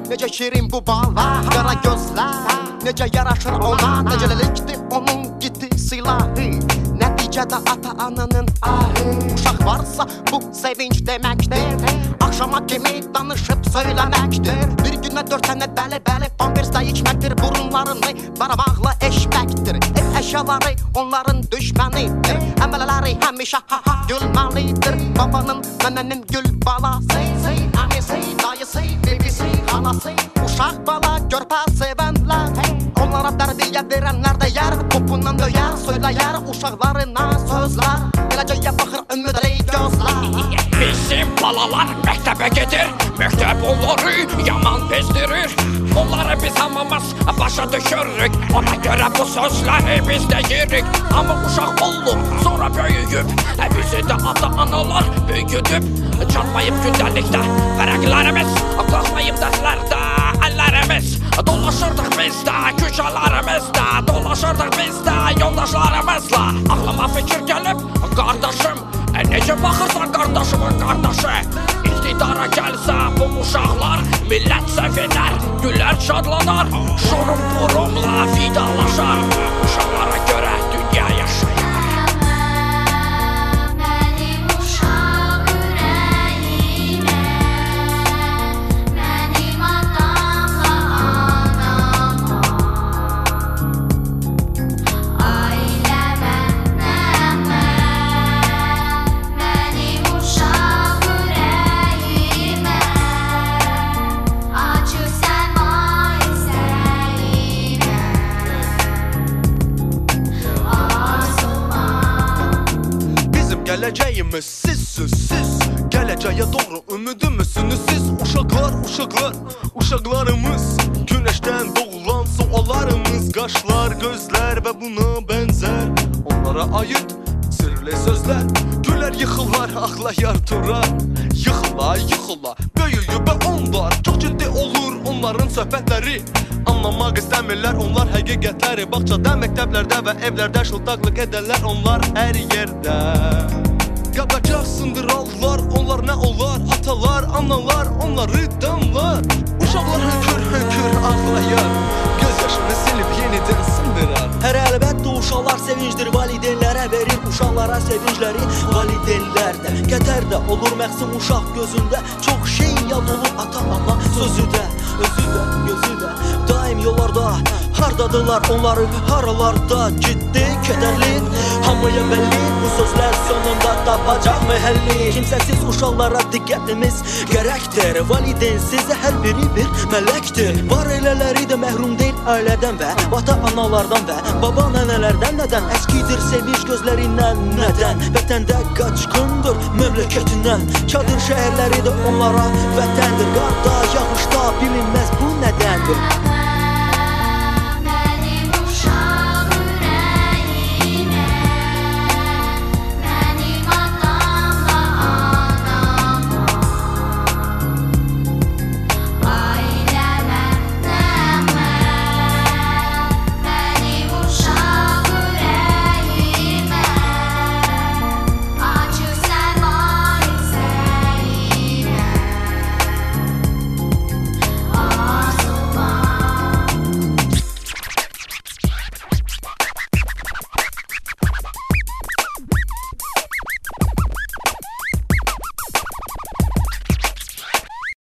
necə şirin bu ballar, qara gözlər necə yaraşır ona, necəlikdir onun gitti silahı. Nəticədə ata-ananın ahı, uşaq varsa bu sevinç deməkdir. Axşama kimi danışıb söyləməkdir. Bir günə 4 tənə bəli 11 sayı içməkdir. Burunlarını baramaqla eşməkdir. Ev əşyaları onların düşmənidir. Əmələləri həmişə ha-ha gülməlidir. Babanın, nənənin gül balası, əmisi, dayısı, bibisi, xalası. Uşaq bala körpə sevənlər, onlara tərbiyə verənlər də yer popundan döyər, söyləyər uşaqlarına sözlər. Gələcəyə baxır ümidli gözlər. Bizim balalar məktəbə gedir, məktəb onları yaman bezdirir. Onları biz hamımız başa düşürük, ona görə bu sözləri biz deyirik. Amma uşaq olur, sonra böyüyüb, bizi də ata-analar böyüdüb. Çatmayıb gündəlikdə vərəqlərimiz, qalxmayıb dərslərdə əllərimiz. Dolaşırdıq biz də köşələrimizdə, dolaşırdıq biz də yoldaşlarımızla. Ağlıma fikir gəlib, qardaşım, necə baxırsan qardaşımın qardaşı? İqtidara gəlsə bu uşaqlar, millət sevinər, gülər şadlanar. Şurum burumla vidalaşar, uşaqlara görə dünya yaşayar. Gələcəyimiz sizsiz, siz gələcəyə doğru ümidimizsiniz siz. Uşaqlarımız, günəşdən doğulan suallarımız, qaşlar, gözlər və buna bənzər onlara aid sirli sözlər. Gülər yıxılar, ağlayar durar, yıxıla, böyüyüb onlar. Çox ciddi olur onların söhbətləri, anlamaq istəmirlər onlar həqiqətləri. Bağçada, məktəblərdə və evlərdə şıltaqlıq edərlər onlar hər yerdə. Qabacaq sındırarlar, onlar nə olar? Atalar, analar, onları damlar. Uşaqlar hönkür ağlayar, göz yaşını silib yenidən sındırar. Hər əlbəttə uşaqlar sevincdir, valideynlərə verir uşaqlara sevincləri. Valideynlərdə, qədərdə olur məqsim uşaq gözündə. Çox şey yad olur ata-ana sözü də, özü də, gözü də. Daim yollarda, hardadılar onları, haralarda ciddi, kədərli. Hamıya bəlli, bu sözlər sonunda tapacaq məhəlli. Kimsəsiz uşaqlara diqqətimiz gərəkdir. Valideynsiz hər biri bir mələkdir. Var elələri də məhrum deyil ailədən və ata-analardan və baba nənələrdən. Nədən əskidir sevinç gözlərindən, nədən vətəndə qaçqındır məmləkətindən. Çadır şəhərləri də onlara vətəndir. Qarda, yağışda bilinməz bu nədəndir.